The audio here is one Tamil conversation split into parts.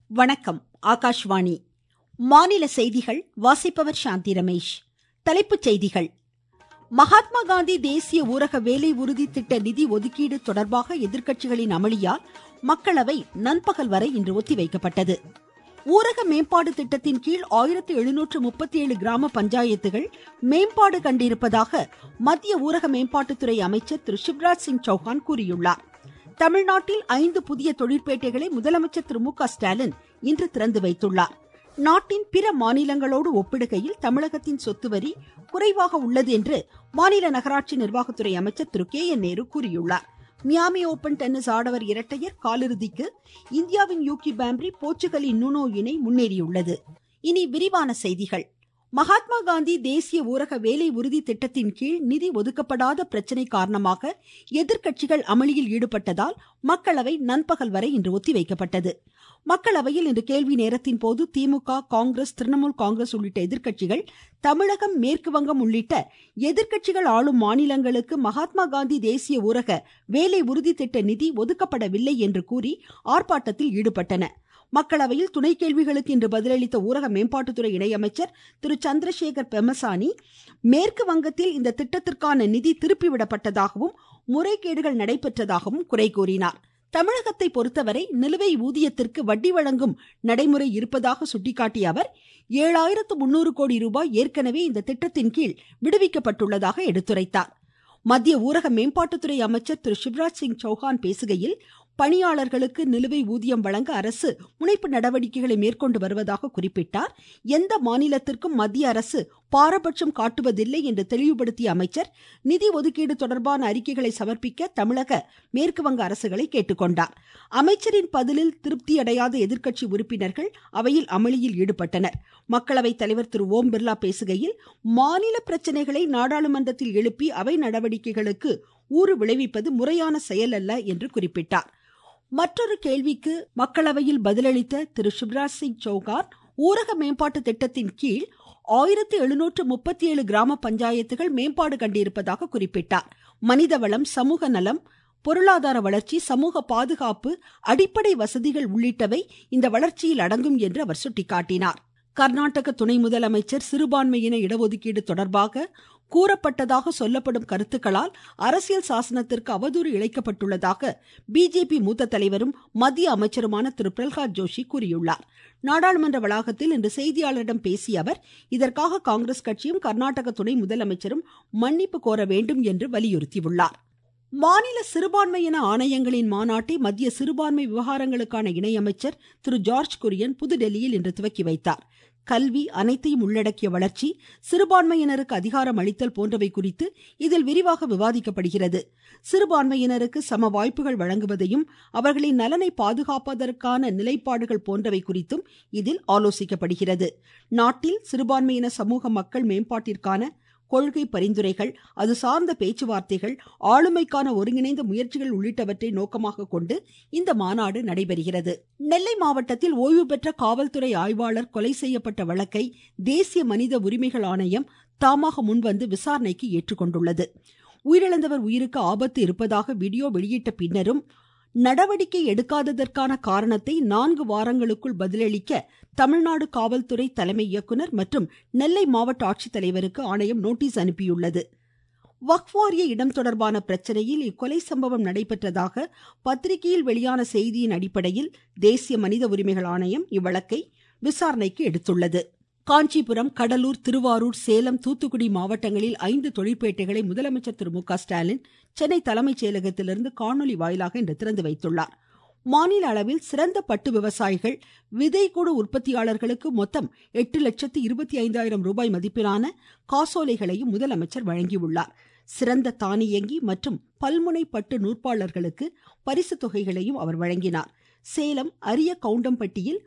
வணக்கம். ஆகாஷ்வாணி. மாநில செய்திகள் வாசிப்பவர் சாந்தி ரமேஷ். தலைப்புச் செய்திகள். மகாத்மா காந்தி தேசிய ஊரக வேலை உறுதி திட்ட நிதி ஒதுக்கீடு தொடர்பாக எதிர்க்கட்சிகளின் அமளியால் மக்களவை நண்பகல் வரை இன்று ஒத்திவைக்கப்பட்டது. ஊரக மேம்பாடு திட்டத்தின் கீழ் 1737 கிராம பஞ்சாயத்துகள் மேம்பாடு கண்டிருப்பதாக மத்திய ஊரக மேம்பாட்டுத்துறை அமைச்சர் திரு சிவராஜ் சிங் சௌஹான் கூறியுள்ளார். தமிழ்நாட்டில் 5 புதிய தொழிற்பேட்டைகளை முதலமைச்சர் திரு மு க ஸ்டாலின் இன்று திறந்து வைத்துள்ளார். நாட்டின் பிற மாநிலங்களோடு ஒப்பிடுகையில் தமிழகத்தின் சொத்து வரி குறைவாக உள்ளது என்று மாநில நகராட்சி நிர்வாகத்துறை அமைச்சர் திரு கே என் நேரு கூறியுள்ளார். மியாமி ஓபன் டென்னிஸ் ஆடவர் இரட்டையர் காலிறுதிக்கு இந்தியாவின் யூகி பாம்ப்ரி, போர்ச்சுகலின் நுனோ இணை முன்னேறியுள்ளது. இனி விரிவான செய்திகள். மகாத்மா காந்தி தேசிய ஊரக வேலை உறுதி திட்டத்தின் கீழ் நிதி ஒதுக்கப்படாத பிரச்சினை காரணமாக எதிர்க்கட்சிகள் அமளியில் ஈடுபட்டதால் மக்களவை நண்பகல் வரை இன்று ஒத்திவைக்கப்பட்டது. மக்களவையில் இன்று கேள்வி நேரத்தின் போது திமுக, காங்கிரஸ், திரிணாமுல் காங்கிரஸ் உள்ளிட்ட எதிர்க்கட்சிகள் தமிழகம், மேற்கு வங்கம் உள்ளிட்ட எதிர்க்கட்சிகள் ஆளும் மாநிலங்களுக்கு மகாத்மா காந்தி தேசிய ஊரக வேலை உறுதி திட்ட நிதி ஒதுக்கப்படவில்லை என்று கூறி ஆர்ப்பாட்டத்தில் ஈடுபட்டன. மக்களவையில் துணை கேள்விகளுக்கு இன்று பதிலளித்த ஊரக மேம்பாட்டுத்துறை இணையமைச்சர் திரு சந்திரசேகர் பெமசானி, மேற்கு வங்கத்தில் இந்த திட்டத்திற்கான நிதி திருப்பிவிடப்பட்டதாகவும் முறைகேடுகள் நடைபெற்றதாகவும் குறை கூறினார். தமிழகத்தை பொறுத்தவரை நிலுவை ஊதியத்திற்கு வட்டி வழங்கும் நடைமுறை இருப்பதாக சுட்டிக்காட்டிய அவர் 7300 கோடி ரூபாய் ஏற்கனவே இந்த திட்டத்தின் கீழ் விடுவிக்கப்பட்டுள்ளதாக எடுத்துரைத்தார். மத்திய ஊரக மேம்பாட்டுத்துறை அமைச்சர் திரு சிவராஜ் சிங் சௌஹான் பேசுகையில், பணியாளர்களுக்கு நிலுவை ஊதியம் வழங்க அரசு முனைப்பு நடவடிக்கைகளை மேற்கொண்டு வருவதாக குறிப்பிட்டார். எந்த மாநிலத்திற்கும் மத்திய அரசு பாரபட்சம் காட்டுவதில்லை என்று தெளிவுபடுத்திய அமைச்சர், நிதி ஒதுக்கீடு தொடர்பான அறிக்கைகளை சமர்ப்பிக்க தமிழக, மேற்கு வங்க அரசுகளை கேட்டுக்கொண்டார். அமைச்சரின் பதிலில் திருப்தியடையாத எதிர்க்கட்சி உறுப்பினர்கள் அவையில் அமளியில் ஈடுபட்டனர். மக்களவைத் தலைவர் திரு ஓம் பிர்லா பேசுகையில், மாநில பிரச்சனைகளை நாடாளுமன்றத்தில் எழுப்பி அவை நடவடிக்கைகளுக்கு ஊறு விளைவிப்பது முறையான செயல் அல்ல என்று குறிப்பிட்டார். மற்றொரு கேள்விக்கு மக்களவையில் பதிலளித்த திரு சிவராஜ் சிங் சௌஹான், ஊரக மேம்பாட்டு திட்டத்தின் கீழ் 1737 கிராம பஞ்சாயத்துகள் மேம்பாடு கண்டிருப்பதாக குறிப்பிட்டார். மனிதவளம், சமூக நலம், பொருளாதார வளர்ச்சி, சமூக பாதுகாப்பு, அடிப்படை வசதிகள் உள்ளிட்டவை இந்த வளர்ச்சியில் அடங்கும் என்று அவர் சுட்டிக்காட்டினார். கர்நாடக துணை முதலமைச்சர் சிறுபான்மையின இடஒதுக்கீடு தொடர்பாக கூறப்பட்டதாக சொல்லப்படும் கருத்துக்களால் அரசியல் சாசனத்திற்கு அவதூறு இழைக்கப்பட்டுள்ளதாக பிஜேபி மூத்த தலைவரும் மத்திய அமைச்சருமான திரு பிரல்ஹாத் ஜோஷி கூறியுள்ளார். நாடாளுமன்ற வளாகத்தில் இன்று செய்தியாளரிடம் பேசிய அவர், இதற்காக காங்கிரஸ் கட்சியும் கர்நாடக துணை முதலமைச்சரும் மன்னிப்பு கோர வேண்டும் என்று வலியுறுத்தியுள்ளார். மாநில சிறுபான்மையின ஆணையங்களின் மாநாட்டை மத்திய சிறுபான்மை விவகாரங்களுக்கான இணையமைச்சர் திரு ஜார்ஜ் குரியன் புதுடெல்லியில் இன்று துவக்கி வைத்தார். கல்வி, அனைத்தையும் உள்ளடக்கிய வளர்ச்சி, சிறுபான்மையினருக்கு அதிகாரம் அளித்தல் போன்றவை குறித்து இதில் விரிவாக விவாதிக்கப்படுகிறது. சிறுபான்மையினருக்கு சம வாய்ப்புகள் வழங்குவதையும் அவர்களின் நலனை பாதுகாப்பதற்கான நிலைப்பாடுகள் போன்றவை குறித்தும் இதில் ஆலோசிக்கப்படுகிறது. நாட்டில் சிறுபான்மையின சமூக மக்கள் மேம்பாட்டிற்கான கொள்கை பரிந்துரைகள், அது சார்ந்த பேச்சுவார்த்தைகள், ஆளுமைக்கான ஒருங்கிணைந்த முயற்சிகள் உள்ளிட்டவற்றை நோக்கமாக கொண்டு இந்த மாநாடு நடைபெறுகிறது. நெல்லை மாவட்டத்தில் ஓய்வு பெற்ற காவல்துறை ஆய்வாளர் கொலை செய்யப்பட்ட வழக்கை தேசிய மனித உரிமைகள் ஆணையம் தாமாக முன்வந்து விசாரணைக்கு ஏற்றுக்கொண்டுள்ளது. உயிரிழந்தவர் உயிருக்கு ஆபத்து இருப்பதாக வீடியோ வெளியிட்ட பின்னரும் நடவடிக்கை எடுக்காததற்கான காரணத்தை 4 வாரங்களுக்குள் பதிலளிக்க தமிழ்நாடு காவல்துறை தலைமை இயக்குனர் மற்றும் நெல்லை மாவட்ட ஆட்சித்தலைவருக்கு ஆணையம் நோட்டீஸ் அனுப்பியுள்ளது. வக்ஃப் வாரிய இடம் தொடர்பான பிரச்சனையில் இக்கொலை சம்பவம் நடைபெற்றதாக பத்திரிகையில் வெளியான செய்தியின் அடிப்படையில் தேசிய மனித உரிமைகள் ஆணையம் இவ்வழக்கை விசாரணைக்கு எடுத்துள்ளது. காஞ்சிபுரம், கடலூர், திருவாரூர், சேலம், தூத்துக்குடி மாவட்டங்களில் 5 தொழிற்பேட்டைகளை முதலமைச்சர் திரு மு க ஸ்டாலின் சென்னை தலைமைச் செயலகத்திலிருந்து காணொலி வாயிலாக இன்று திறந்து வைத்துள்ளார். மாநில அளவில் சிறந்த பட்டு விவசாயிகள், விதைக்கூடு உற்பத்தியாளர்களுக்கு மொத்தம் 8,25,000 ரூபாய் மதிப்பிலான காசோலைகளையும் முதலமைச்சர் வழங்கியுள்ளார். சிறந்த தானியங்கி மற்றும் பல்முனை பட்டு நூற்பாளர்களுக்கு பரிசு தொகைகளையும் அவர் வழங்கினார். சேலம் அரிய கவுண்டம்பட்டியில்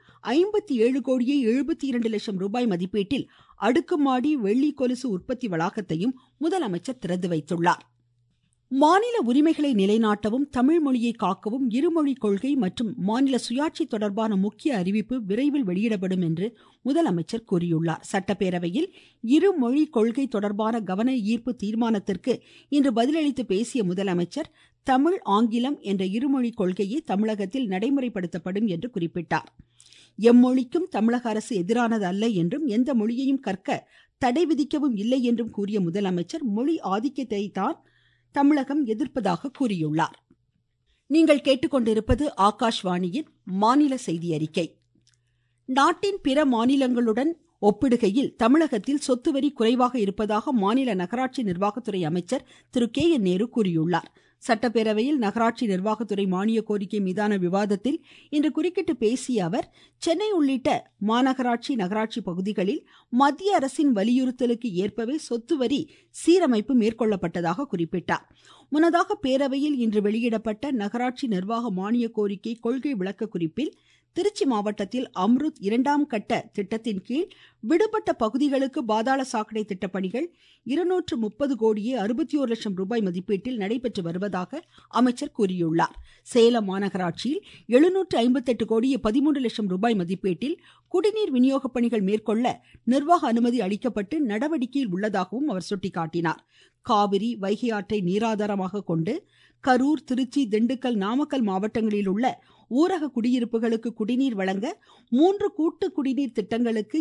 57,72,00,000 ரூபாய் மதிப்பீட்டில் அடுக்குமாடி வெள்ளி கொலுசு உற்பத்தி வளாகத்தையும் முதலமைச்சர் திறந்து வைத்துள்ளார். மாநில உரிமைகளை நிலைநாட்டவும் தமிழ் மொழியை காக்கவும் இருமொழி கொள்கை மற்றும் மாநில சுயாட்சி தொடர்பான முக்கிய அறிவிப்பு விரைவில் வெளியிடப்படும் என்று முதலமைச்சர் கூறியுள்ளார். சட்டப்பேரவையில் இருமொழி கொள்கை தொடர்பான கவன ஈர்ப்பு தீர்மானத்திற்கு இன்று பதிலளித்து பேசிய முதலமைச்சர், தமிழ், ஆங்கிலம் என்ற இருமொழி கொள்கையே தமிழகத்தில் நடைமுறைப்படுத்தப்படும் என்று குறிப்பிட்டார். எம்மொழிக்கும் தமிழக அரசு எதிரானது அல்ல என்றும் எந்த மொழியையும் கற்க தடை விதிக்கவும் இல்லை என்றும் கூறிய முதலமைச்சர் மொழி ஆதிக்கத்தை தான் தமிழகம் எதிர்ப்பதாக கூறியுள்ளார். நீங்கள் கேட்டுக்கொண்டிருப்பது ஆகாஷ்வாணியின் மாநில செய்தி அறிக்கை. நாட்டின் பிற மாநிலங்களுடன் ஒப்பிடுகையில் தமிழகத்தில் சொத்து வரி குறைவாக இருப்பதாக மாநில நகராட்சி நிர்வாகத்துறை அமைச்சர் திரு KN நேரு கூறியுள்ளார். சட்டப்பேரவையில் நகராட்சி நிர்வாகத்துறை மானிய கோரிக்கை மீதான விவாதத்தில் இன்று குறுக்கிட்டு பேசிய அவர், சென்னை உள்ளிட்ட மாநகராட்சி நகராட்சி பகுதிகளில் மத்திய அரசின் வலியுறுத்தலுக்கு ஏற்பவே சொத்து வரி சீரமைப்பு மேற்கொள்ளப்பட்டதாக குறிப்பிட்டார். முன்னதாக பேரவையில் இன்று வெளியிடப்பட்ட நகராட்சி நிர்வாக மானிய கோரிக்கை கொள்கை விளக்க குறிப்பில் திருச்சி மாவட்டத்தில் அம்ருத் 2ஆம் கட்ட திட்டத்தின் கீழ் விடுபட்ட பகுதிகளுக்கு பாதாள சாக்கடை திட்டப்பணிகள் 230 கோடியே 61 லட்சம் ரூபாய் மதிப்பீட்டில் நடைபெற்று வருவதாக அமைச்சர் கூறியுள்ளார். சேலம் மாநகராட்சியில் 758 கோடியே 13 லட்சம் ரூபாய் மதிப்பீட்டில் குடிநீர் விநியோக பணிகள் மேற்கொள்ள நிர்வாக அனுமதி அளிக்கப்பட்டு நடவடிக்கையில் உள்ளதாகவும் அவர் சுட்டிக்காட்டினார். காவிரி வைகை ஆற்றை நீராதாரமாக கொண்டு கரூர், திருச்சி, திண்டுக்கல், நாமக்கல் மாவட்டங்களில் உள்ள ஊரக குடியிருப்புகளுக்கு குடிநீர் வழங்க 3 கூட்டு குடிநீர் திட்டங்களுக்கு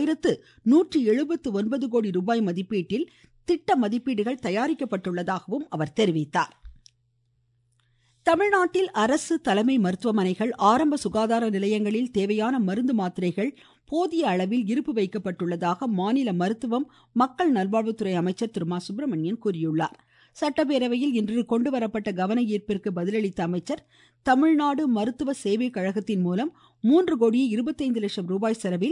2179 கோடி ரூபாய் மதிப்பீட்டில் திட்ட மதிப்பீடுகள் தயாரிக்கப்பட்டுள்ளதாகவும் அவர் தெரிவித்தார். தமிழ்நாட்டில் அரசு தலைமை மருத்துவமனைகள், ஆரம்ப சுகாதார நிலையங்களில் தேவையான மருந்து மாத்திரைகள் போதிய அளவில் இருப்பு வைக்கப்பட்டுள்ளதாக மாநில மருத்துவம் மக்கள் நல்வாழ்வுத்துறை அமைச்சர் திரு மா சுப்பிரமணியன் கூறியுள்ளார். சட்டப்பேரவையில் இன்று கொண்டுவரப்பட்ட கவன ஈர்ப்பிற்கு பதிலளித்த அமைச்சர், தமிழ்நாடு மருத்துவ சேவை கழகத்தின் மூலம் 3 கோடியே 25 லட்சம் ரூபாய் செலவில்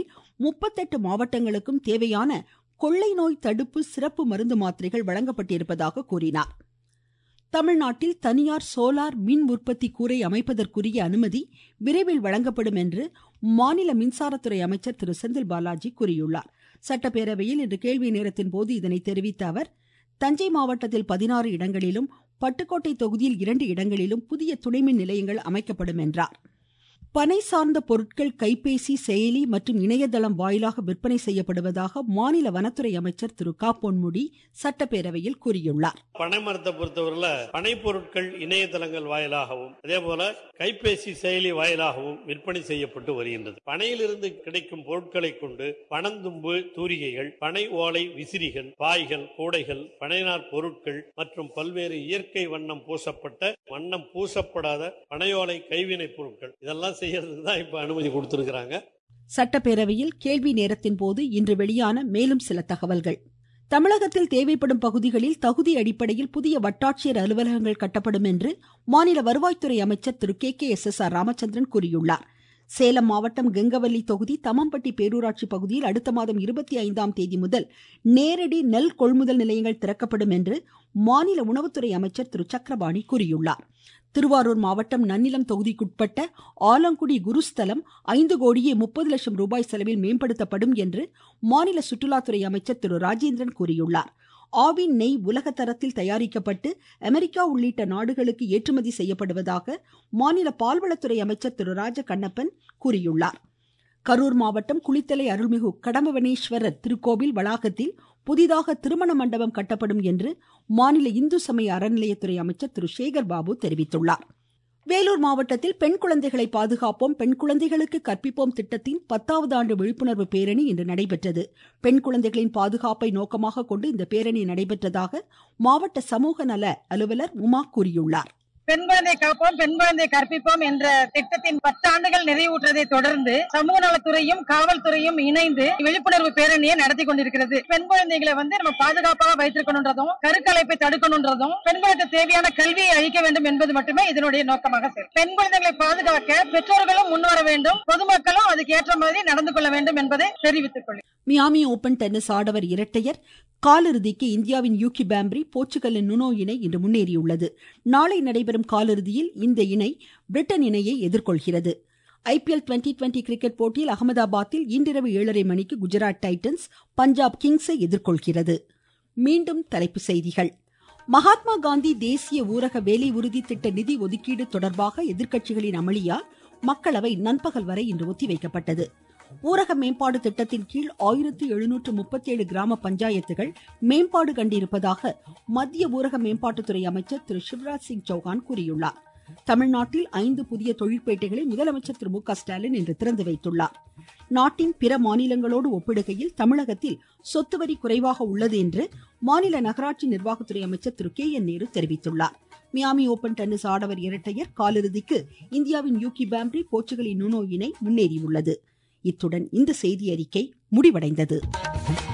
38 மாவட்டங்களுக்கும் தேவையான கொள்ளை நோய் தடுப்பு சிறப்பு மருந்து மாத்திரைகள் வழங்கப்பட்டிருப்பதாக கூறினார். தமிழ்நாட்டில் தனியார் சோலார் மின் உற்பத்தி கூரை அமைப்பதற்குரிய அனுமதி விரைவில் வழங்கப்படும் என்று மாநில மின்சாரத்துறை அமைச்சர் திரு செந்தில் பாலாஜி கூறியுள்ளார். சட்டப்பேரவையில் இன்று கேள்வி நேரத்தின் போது இதனை தெரிவித்த அவர், தஞ்சை மாவட்டத்தில் 16 இடங்களிலும், பட்டுக்கோட்டை தொகுதியில் 2 இடங்களிலும் புதிய துணைமின் நிலையங்கள் அமைக்கப்படும் என்றார். பனை சார்ந்த பொருட்கள் கைபேசி, செயலி மற்றும் இணையதளம் வாயிலாக விற்பனை செய்யப்படுவதாக மாநில வனத்துறை அமைச்சர் திரு க பொன்முடி சட்டப்பேரவையில் கூறியுள்ளார். பனை மரத்தை பொறுத்தவரையில பனை பொருட்கள் இணையதளங்கள் வாயிலாகவும் அதேபோல கைபேசி செயலி வாயிலாகவும் விற்பனை செய்யப்பட்டு வருகின்றது. பனையிலிருந்து கிடைக்கும் பொருட்களை கொண்டு பனந்தும்பு தூரிகைகள், பனை ஓலை விசிறிகள், பாய்கள், கூடைகள், பனைநார் பொருட்கள் மற்றும் பல்வேறு இயற்கை வண்ணம் பூசப்பட்ட, வண்ணம் பூசப்படாத பனையோலை கைவினை பொருட்கள் இதெல்லாம் செய்யறதுக்கு தான் இப்ப அனுமதி கொடுத்திருக்கிறாங்க. சட்டப்பேரவையில் கேள்வி நேரத்தின் போது இன்று வெளியான மேலும் சில தகவல்கள். தமிழகத்தில் தேவைப்படும் பகுதிகளில் தகுதி அடிப்படையில் புதிய வட்டாட்சியர் அலுவலகங்கள் கட்டப்படும் என்று மாநில வருவாய்த்துறை அமைச்சர் திரு KKSSR ராமச்சந்திரன் கூறியுள்ளார். சேலம் மாவட்டம் கெங்கவல்லி தொகுதி தமம்பட்டி பேரூராட்சி பகுதியில் அடுத்த மாதம் 25ஆம் தேதி முதல் நேரடி நெல் கொள்முதல் நிலையங்கள் திறக்கப்படும் என்று மாநில உணவுத்துறை அமைச்சர் திரு சக்கரபாணி கூறியுள்ளார். திருவாரூர் மாவட்டம் நன்னிலம் தொகுதிக்குட்பட்ட ஆலங்குடி குருஸ்தலம் 5 கோடியே 30 லட்சம் ரூபாய் செலவில் மேம்படுத்தப்படும் என்று மாநில சுற்றுலாத்துறை அமைச்சர் திரு ராஜேந்திரன் கூறியுள்ளார். ஆவின் நெய் உலக தரத்தில் தயாரிக்கப்பட்டு அமெரிக்கா உள்ளிட்ட நாடுகளுக்கு ஏற்றுமதி செய்யப்படுவதாக மாநில பால்வளத்துறை அமைச்சர் திரு ராஜ கண்ணப்பன் கூறியுள்ளார். கரூர் மாவட்டம் குளித்தலை அருள்மிகு கடம்பவனேஸ்வரர் திருக்கோவில் வளாகத்தில் புதிதாக திருமண மண்டபம் கட்டப்படும் என்று மாநில இந்து சமய அறநிலையத்துறை அமைச்சர் திரு சேகர் பாபு தெரிவித்துள்ளார். வேலூர் மாவட்டத்தில் பெண் குழந்தைகளை பாதுகாப்போம், பெண் குழந்தைகளுக்கு கற்பிப்போம் திட்டத்தின் 10வது ஆண்டு விழிப்புணர்வு பேரணி இன்று நடைபெற்றது. பெண் குழந்தைகளின் பாதுகாப்பை நோக்கமாக கொண்டு இந்த பேரணி நடைபெற்றதாக மாவட்ட சமூக நல அலுவலர் உமா கூறியுள்ளார். பெண் குழந்தை காப்போம், பெண் குழந்தை கற்பிப்போம் என்ற திட்டத்தின் 10 ஆண்டுகள் நிறைவுற்றதை தொடர்ந்து சமூக நலத்துறையும் காவல்துறையும் இணைந்து விழிப்புணர்வு பேரணியை நடத்தி கொண்டிருக்கிறது. பெண் குழந்தைகளை நம்ம பாதுகாப்பாக வைத்திருக்கணும்ன்றதும், கருக்கலைப்பை தடுக்கணும்ன்றதும், பெண்களுக்கு தேவையான கல்வியை அளிக்க வேண்டும் என்பது மட்டுமே இதனுடைய நோக்கமாக செயல். பெண் குழந்தைகளை பாதுகாக்க பெற்றோர்களும் முன்வர வேண்டும், பொதுமக்களும் அதுக்கு ஏற்ற மாதிரி நடந்து கொள்ள வேண்டும் என்பதை தெரிவித்துக் கொள்கிறேன். மியாமி ஓபன் டென்னிஸ் ஆடவர் இரட்டையர் காலிறுதிக்கு இந்தியாவின் யூகி பாம்ப்ரி, போர்ச்சுகலின் நுனோ இணை இன்று முன்னேறியுள்ளது. நாளை நடைபெறும் காலிறுதியில் இந்த இணை பிரிட்டன் இணையை எதிர்கொள்கிறது. IPL 2020 கிரிக்கெட் போட்டியில் அகமதாபாத்தில் இன்றிரவு 7:30 மணிக்கு குஜராத் டைட்டன்ஸ் பஞ்சாப் கிங்ஸை எதிர்கொள்கிறது. மீண்டும் தலைப்புச் செய்திகள். மகாத்மா காந்தி தேசிய ஊரக வேலை உறுதி திட்ட நிதி ஒதுக்கீடு தொடர்பாக எதிர்க்கட்சிகளின் அமளியால் மக்களவை நண்பகல் வரை இன்று ஒத்திவைக்கப்பட்டது. ஊரக மேம்பாடு திட்டத்தின் கீழ் 1737 கிராம பஞ்சாயத்துகள் மேம்பாடு கண்டிருப்பதாக மத்திய ஊரக மேம்பாட்டுத்துறை அமைச்சர் திரு சிவராஜ் சிங் சௌஹான் கூறியுள்ளார். தமிழ்நாட்டில் 5 புதிய தொழிற்பேட்டைகளை முதலமைச்சர் திரு மு.க. ஸ்டாலின் இன்று திறந்து வைத்துள்ளார். நாட்டின் பிற மாநிலங்களோடு ஒப்பிடுகையில் தமிழகத்தில் சொத்து வரி குறைவாக உள்ளது என்று மாநில நகராட்சி நிர்வாகத்துறை அமைச்சர் திரு கே.என். நேரு தெரிவித்துள்ளார். மியாமி ஓபன் டென்னிஸ் ஆடவர் இரட்டையர் காலிறுதிக்கு இந்தியாவின் யூகி பாம்ப்ரி போர்ச்சுகலின் நுனோ இணை முன்னேறியுள்ளது. இத்துடன் இந்த செய்தியறிக்கை முடிவடைந்தது.